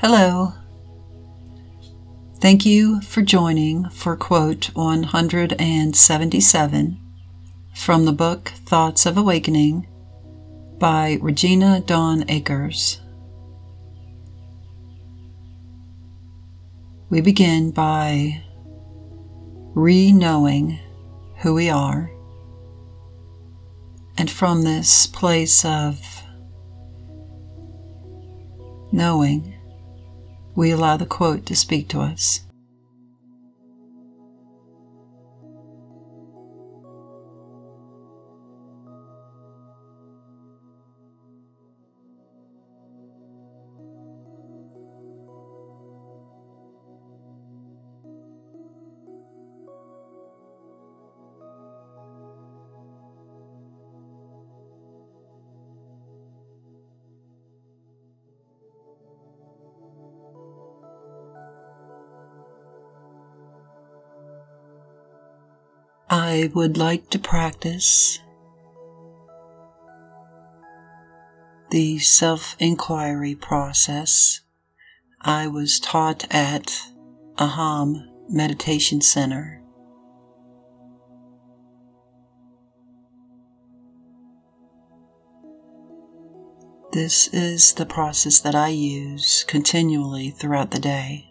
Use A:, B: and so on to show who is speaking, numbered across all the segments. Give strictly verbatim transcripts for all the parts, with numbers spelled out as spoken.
A: Hello. Thank you for joining for quote one hundred seventy-seven from the book Thoughts of Awakening by Regina Dawn Akers. We begin by re-knowing who we are, and from this place of knowing, we allow the quote to speak to us. I would like to practice the self-inquiry process I was taught at Aham Meditation Center. This is the process that I use continually throughout the day.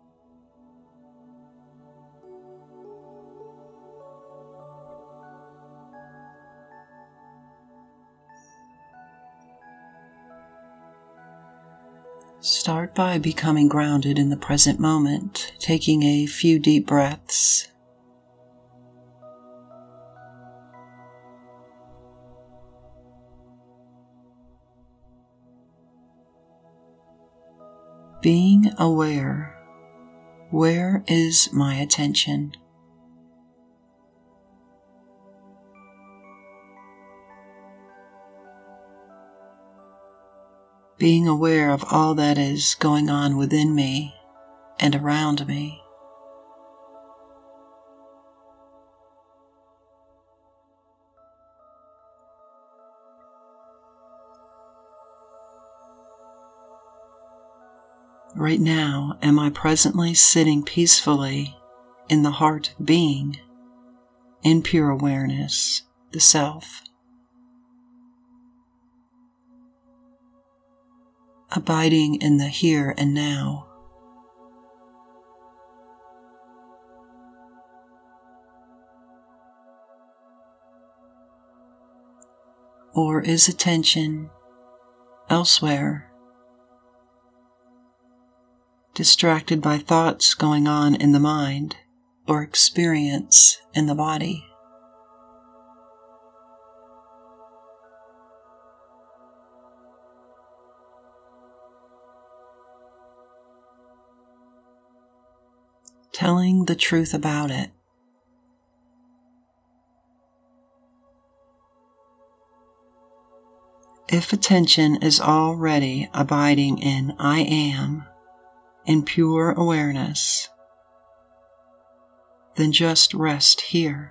A: Start by becoming grounded in the present moment, taking a few deep breaths. Being aware, where is my attention? Being aware of all that is going on within me and around me. Right now, am I presently sitting peacefully in the heart of being, in pure awareness, the self? Abiding in the here and now. Or is attention elsewhere, distracted by thoughts going on in the mind or experience in the body? Telling the truth about it. If attention is already abiding in I am, in pure awareness, then just rest here.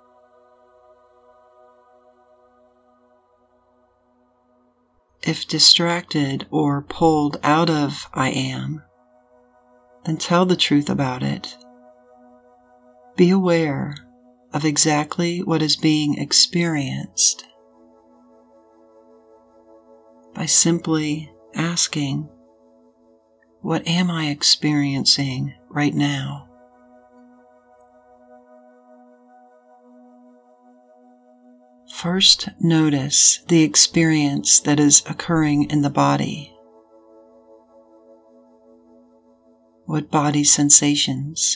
A: If distracted or pulled out of I am, then tell the truth about it. Be aware of exactly what is being experienced by simply asking, what am I experiencing right now? First, notice the experience that is occurring in the body. What body sensations?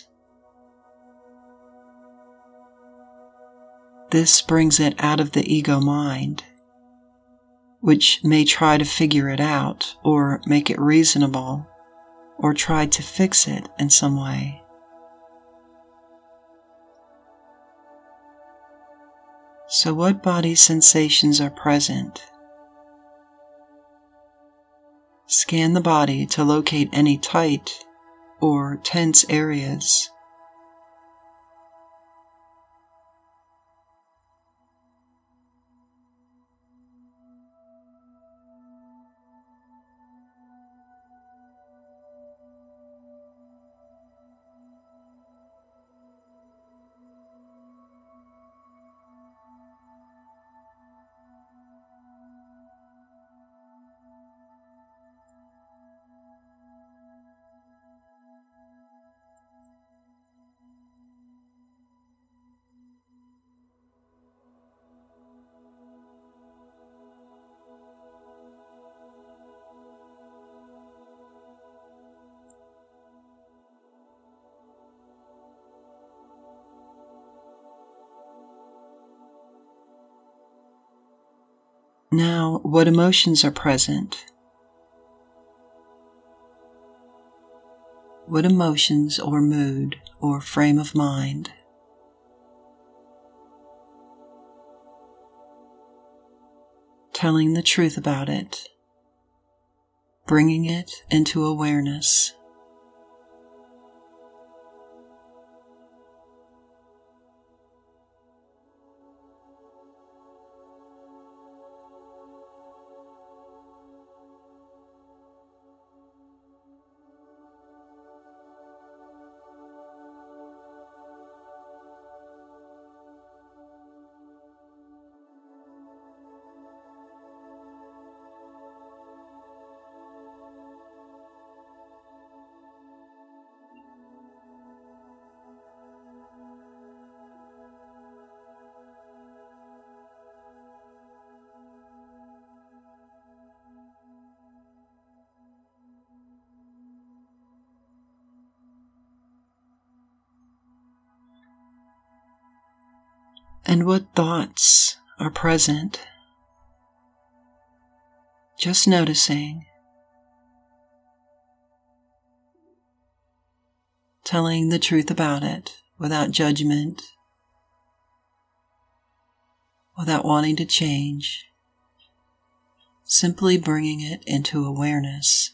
A: This brings it out of the ego mind, which may try to figure it out or make it reasonable or try to fix it in some way. So what body sensations are present? Scan the body to locate any tight or tense areas. Now, what emotions are present? What emotions or mood or frame of mind? Telling the truth about it, bringing it into awareness. And what thoughts are present? Just noticing, telling the truth about it without judgment, without wanting to change, simply bringing it into awareness.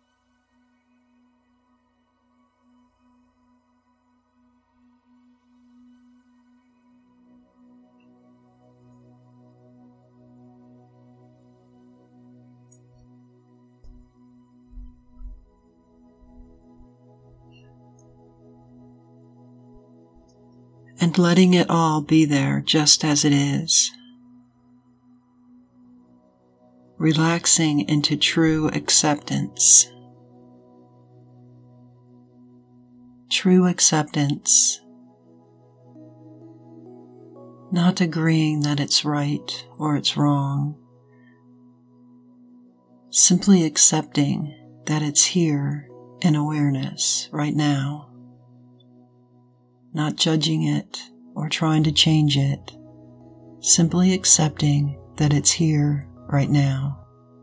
A: And letting it all be there just as it is. Relaxing into true acceptance. True acceptance. Not agreeing that it's right or it's wrong. Simply accepting that it's here in awareness right now. Not judging it or trying to change it, simply accepting that it's here right now.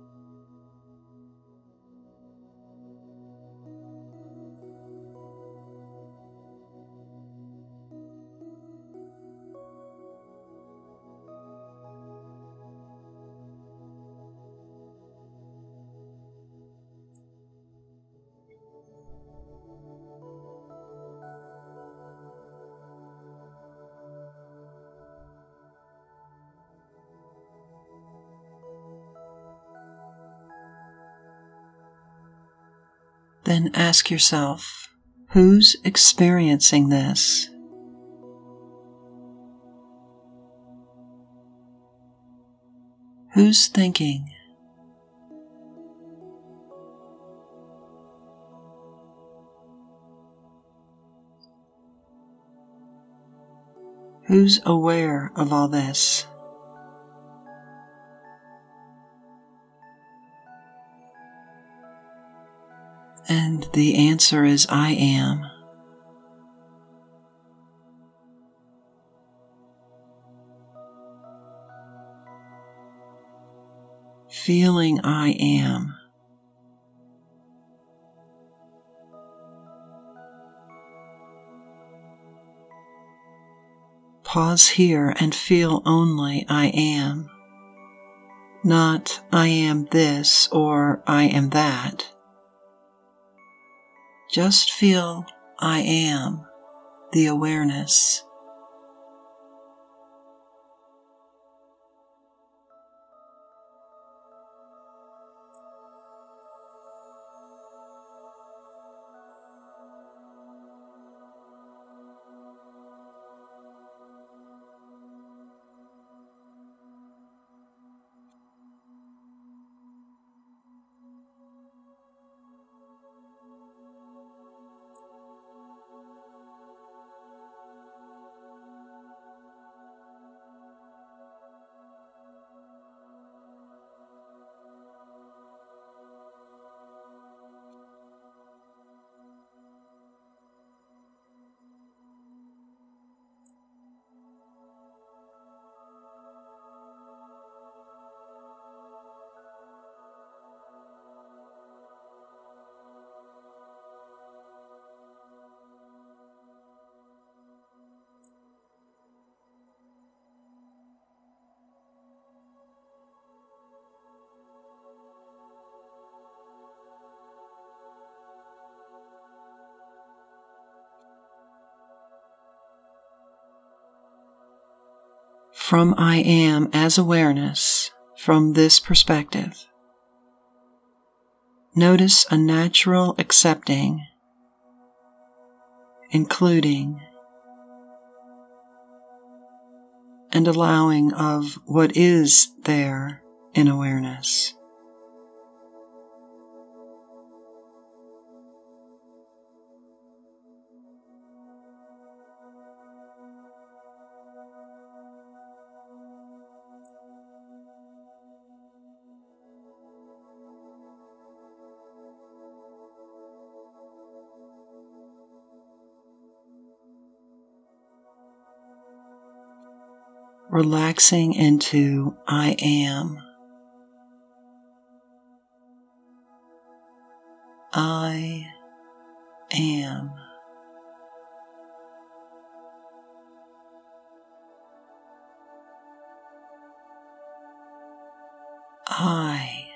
A: Then ask yourself, who's experiencing this? Who's thinking? Who's aware of all this? And the answer is I am. Feeling I am. Pause here and feel only I am. Not I am this or I am that. Just feel I am, the awareness. From I am as awareness, from this perspective, notice a natural accepting, including, and allowing of what is there in awareness. Relaxing into I am. I am. I.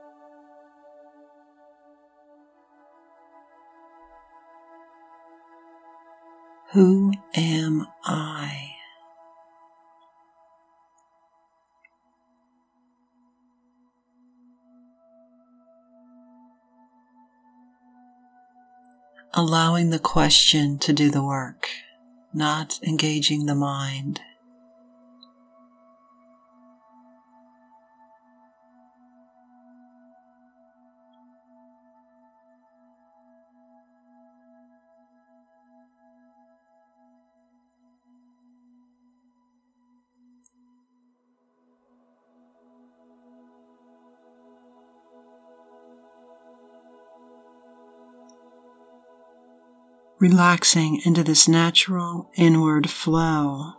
A: Who am I? Allowing the question to do the work, not engaging the mind. Relaxing into this natural inward flow.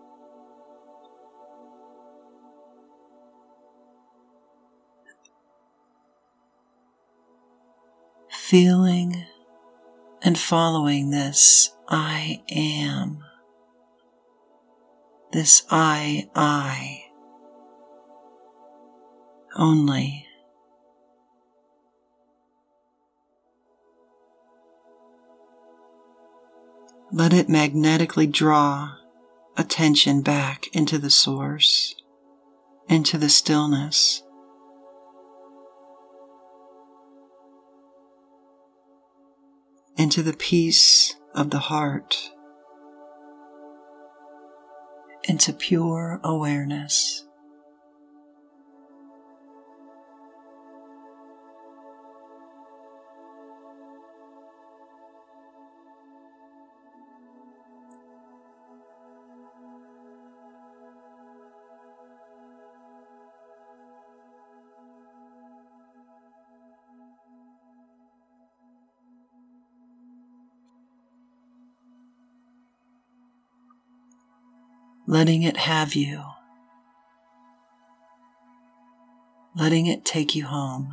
A: Feeling and following this I am. This I, I. Only. Let it magnetically draw attention back into the source, into the stillness. Into the peace of the heart, into pure awareness. Letting it have you, letting it take you home.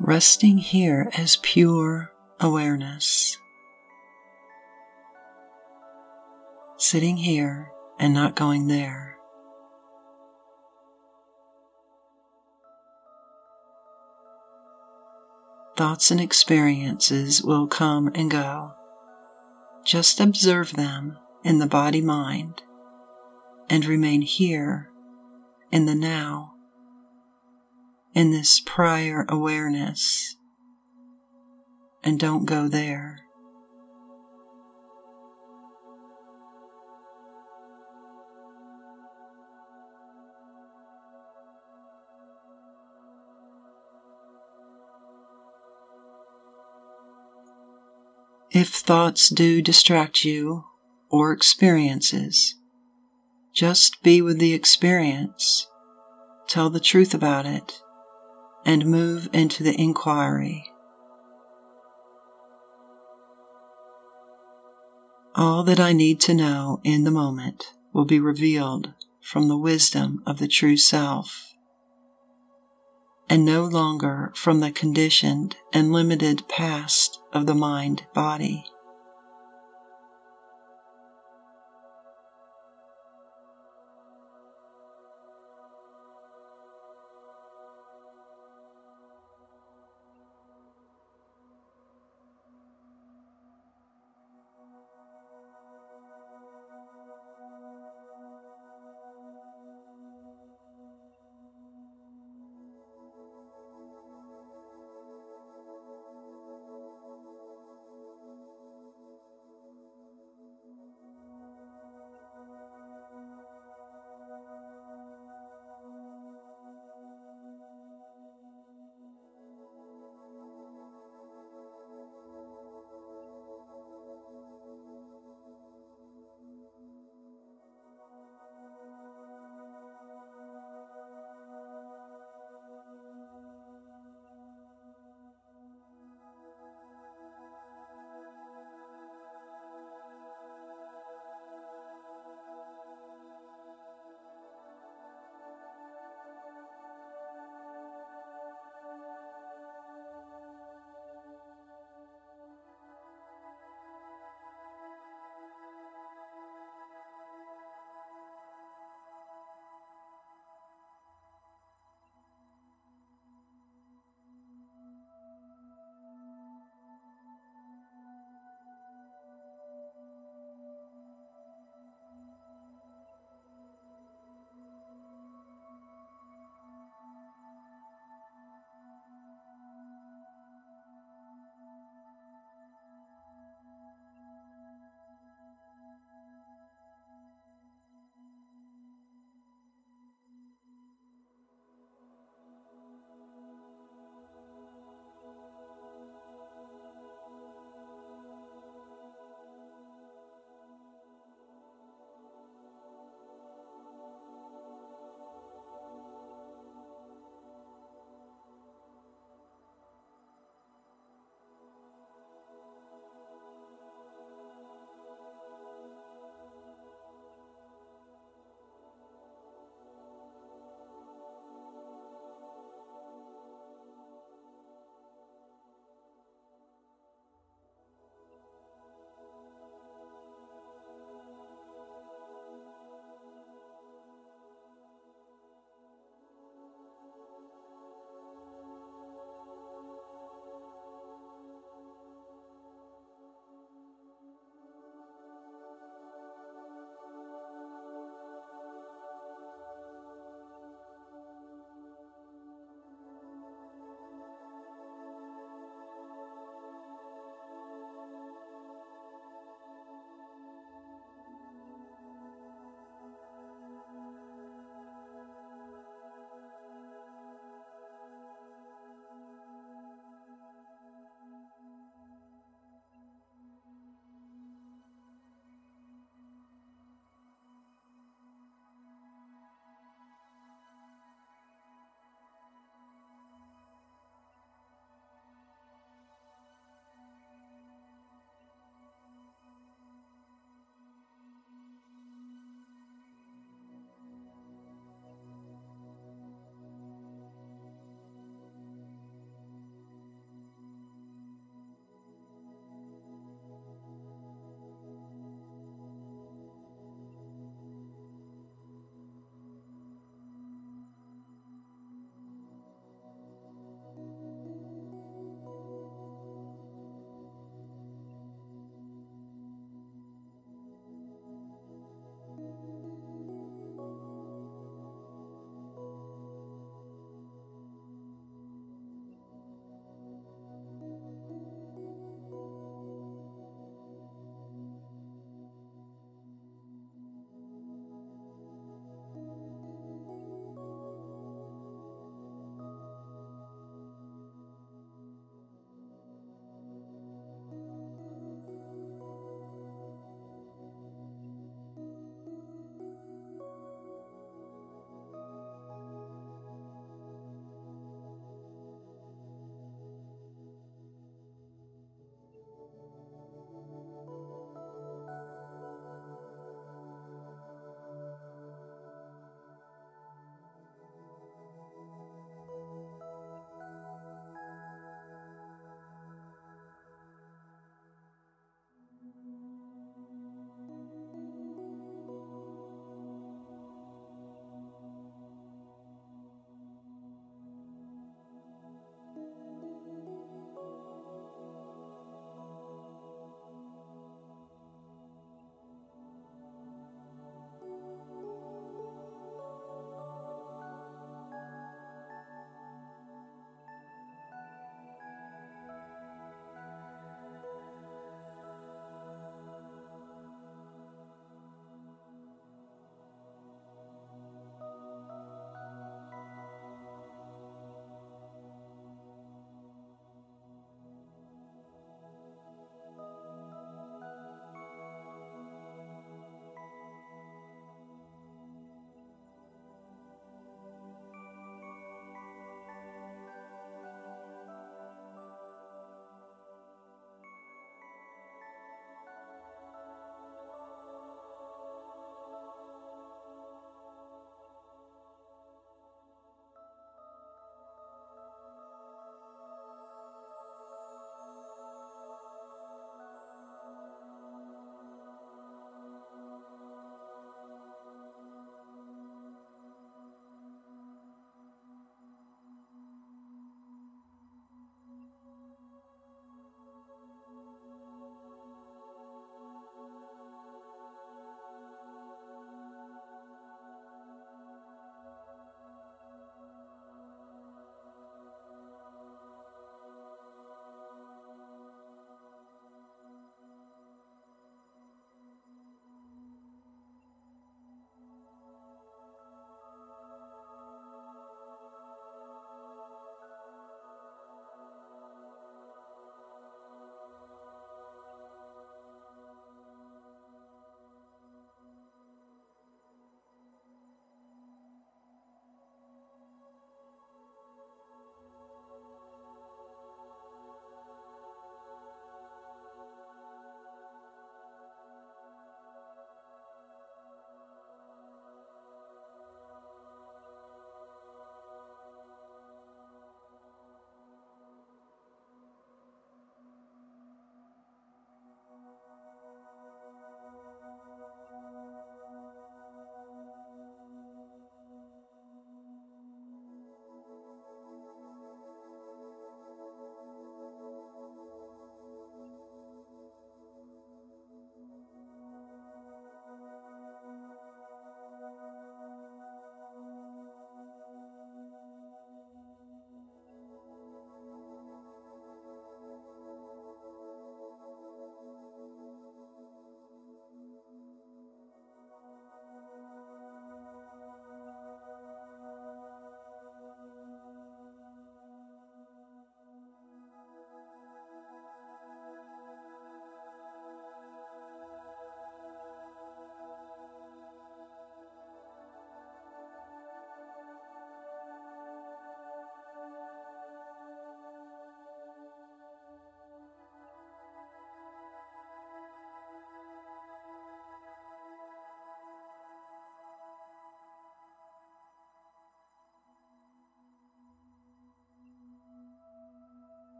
A: resting here as pure awareness, sitting here and not going there. Thoughts and experiences will come and go. Just observe them in the body-mind and remain here in the now, in this prior awareness, and don't go there. If thoughts do distract you or experiences, just be with the experience, tell the truth about it, and move into the inquiry. All that I need to know in the moment will be revealed from the wisdom of the true self, and no longer from the conditioned and limited past of the mind-body.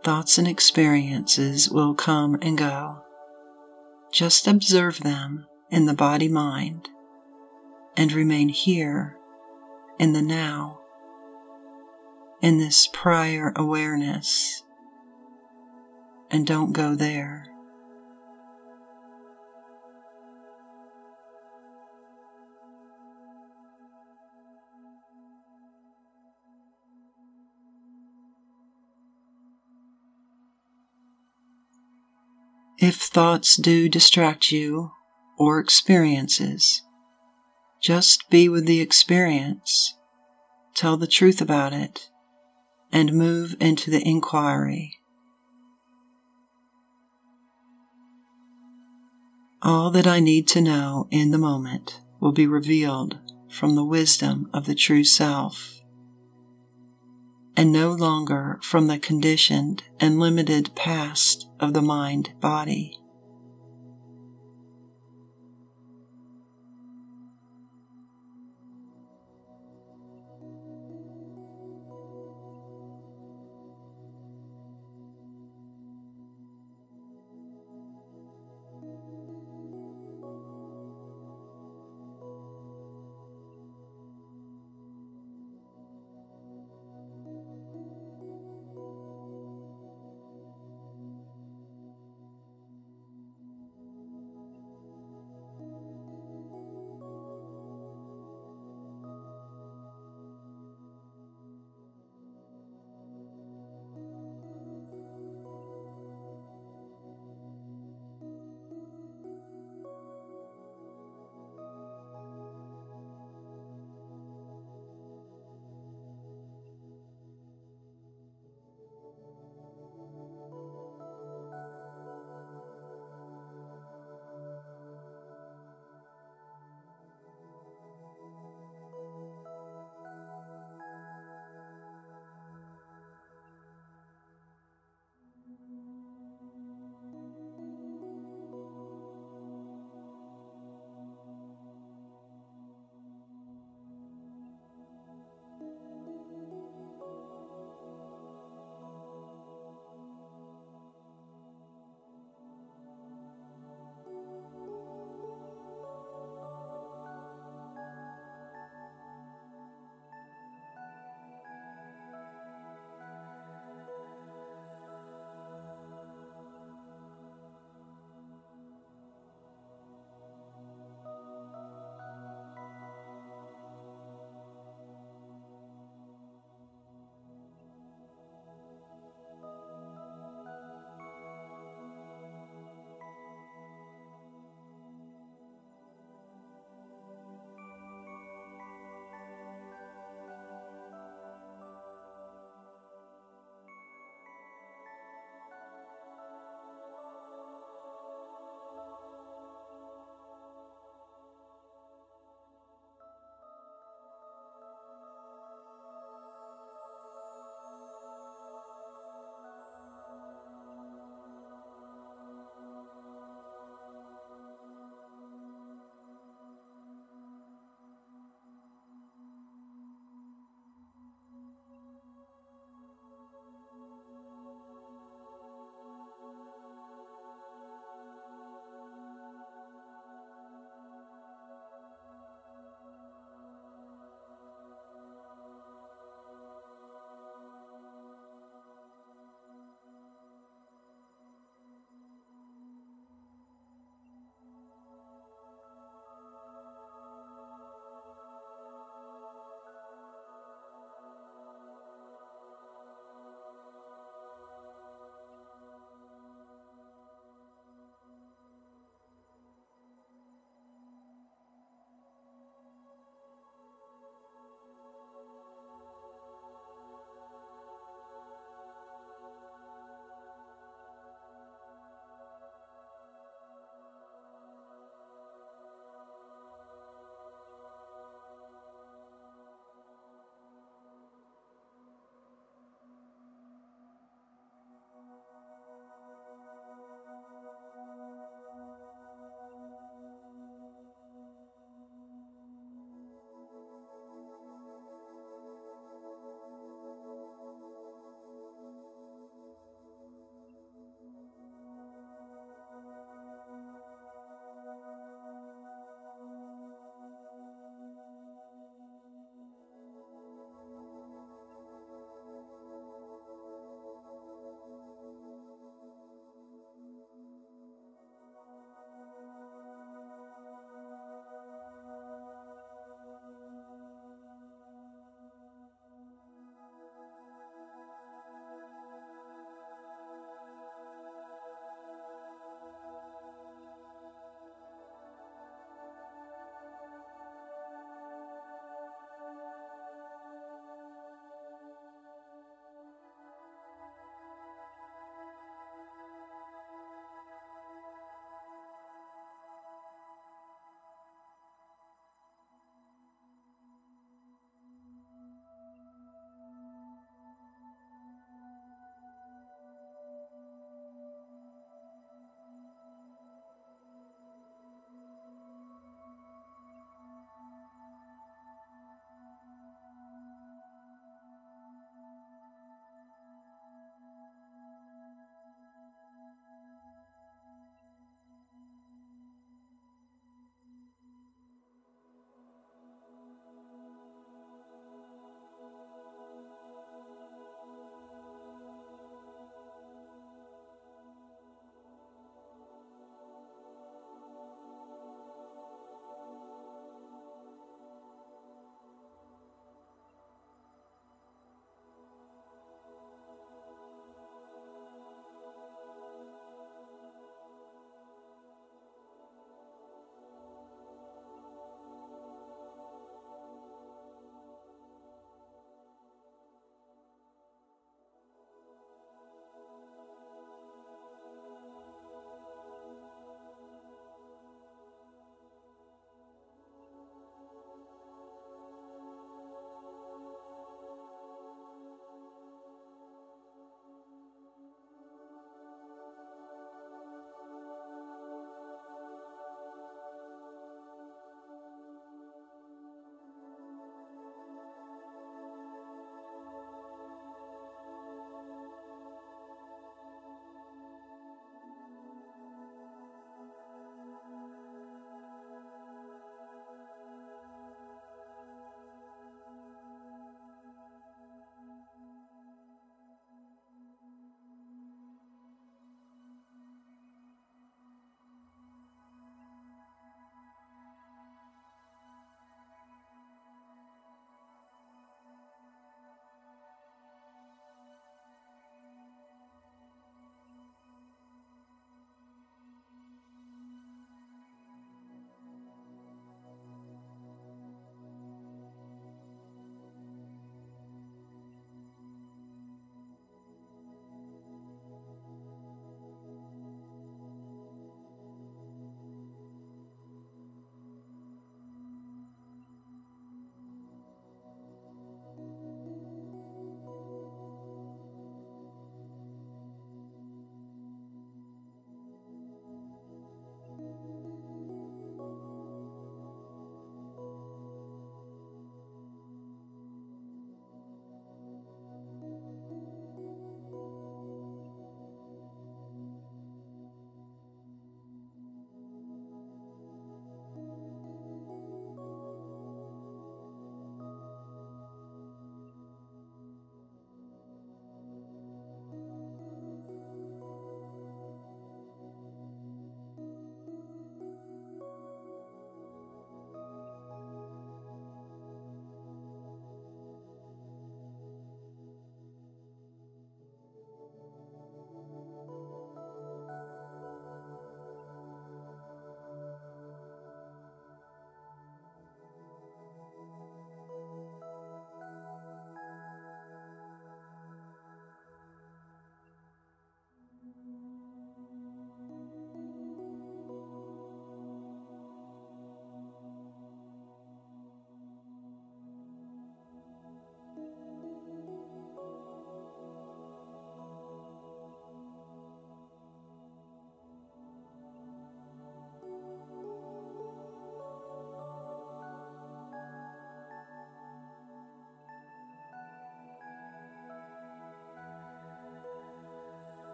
A: Thoughts and experiences will come and go. Just observe them in the body-mind and remain here in the now, in this prior awareness, and don't go there. If thoughts do distract you or experiences, just be with the experience, tell the truth about it, and move into the inquiry. All that I need to know in the moment will be revealed from the wisdom of the true self, and no longer from the conditioned and limited past of the mind-body.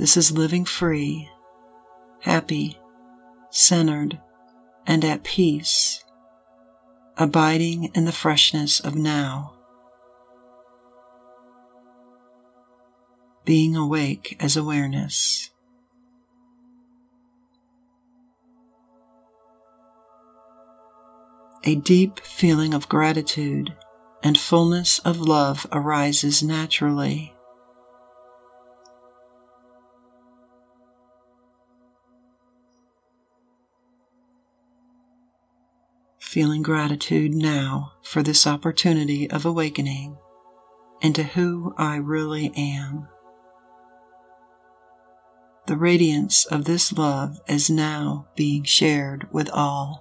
A: This is living free, happy, centered, and at peace, abiding in the freshness of now, being awake as awareness. A deep feeling of gratitude and fullness of love arises naturally. Feeling gratitude now for this opportunity of awakening into who I really am. The radiance of this love is now being shared with all.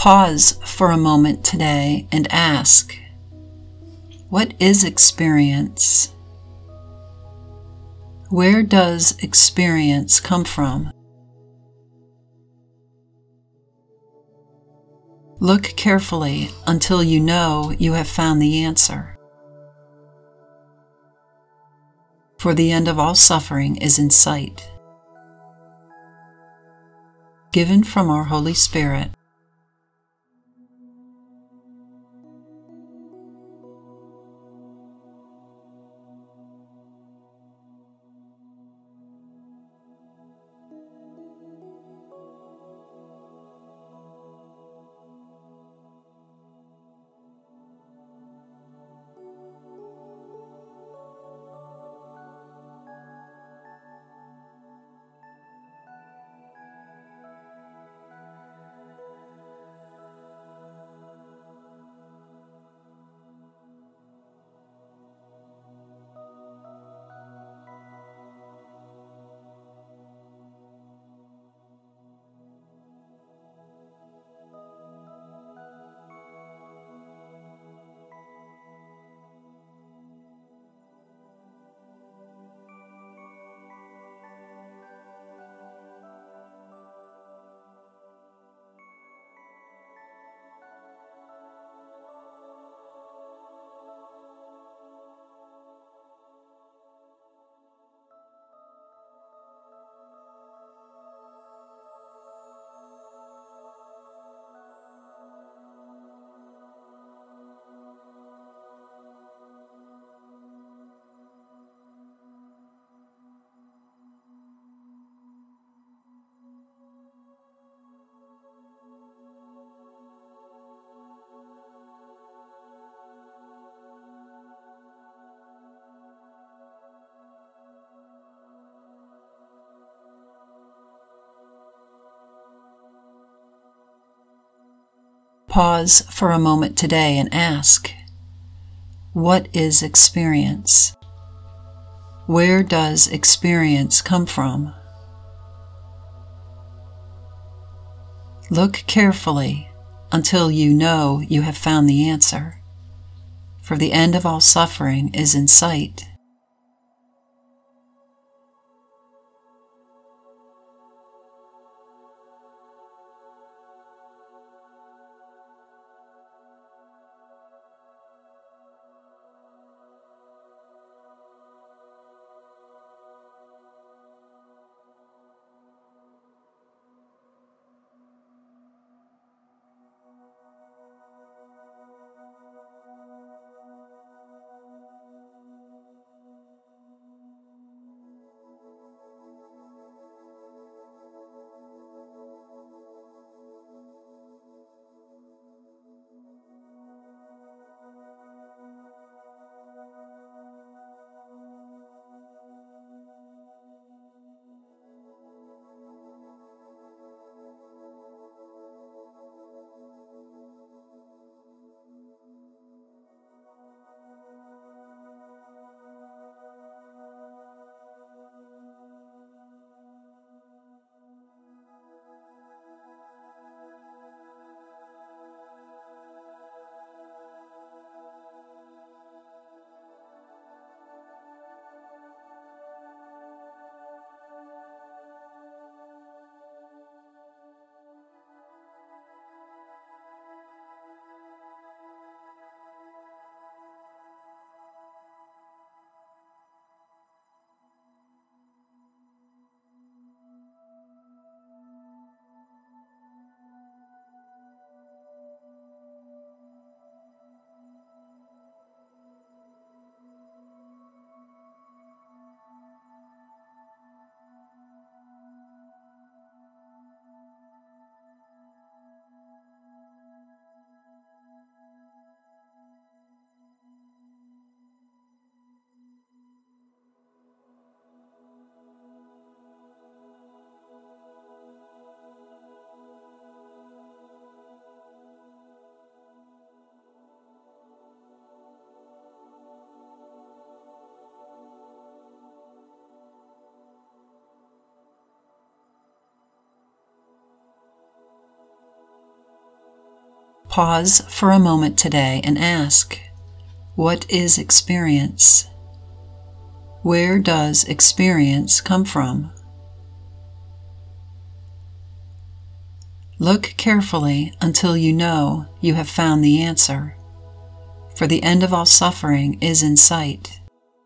A: Pause for a moment today and ask, what is experience? Where does experience come from? Look carefully until you know you have found the answer. For the end of all suffering is in sight. Given from our Holy Spirit. Pause for a moment today and ask, what is experience? Where does experience come from? Look carefully until you know you have found the answer, for the end of all suffering is in sight. Pause for a moment today and ask, what is experience? Where does experience come from? Look carefully until you know you have found the answer, for the end of all suffering is in sight.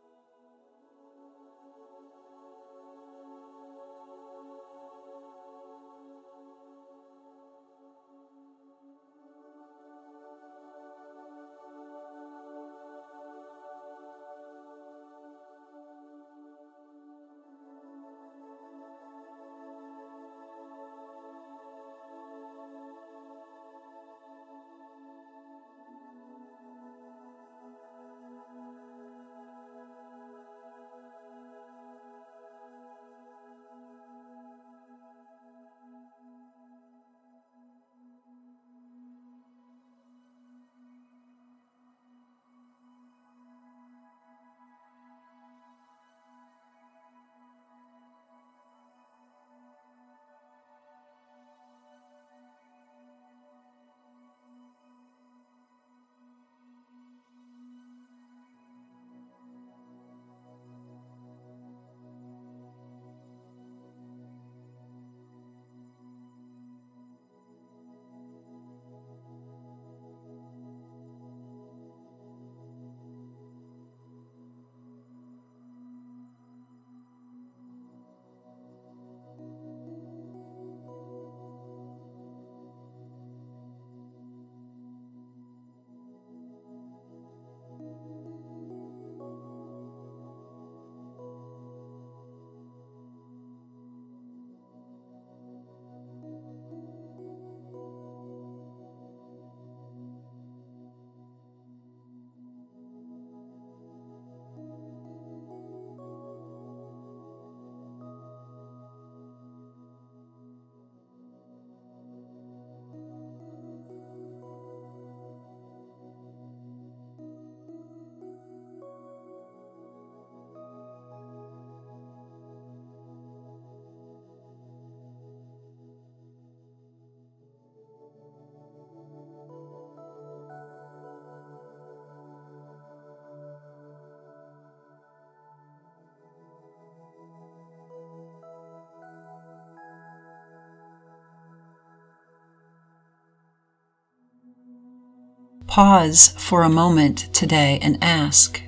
A: Pause for a moment today and ask,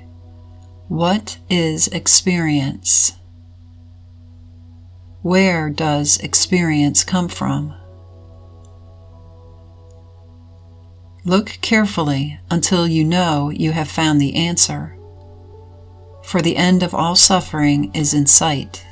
A: what is experience? Where does experience come from? Look carefully until you know you have found the answer, for the end of all suffering is in sight.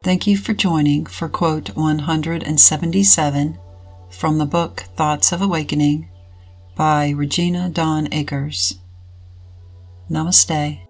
A: Thank you for joining for quote one hundred seventy-seven from the book Thoughts of Awakening by Regina Dawn Akers. Namaste.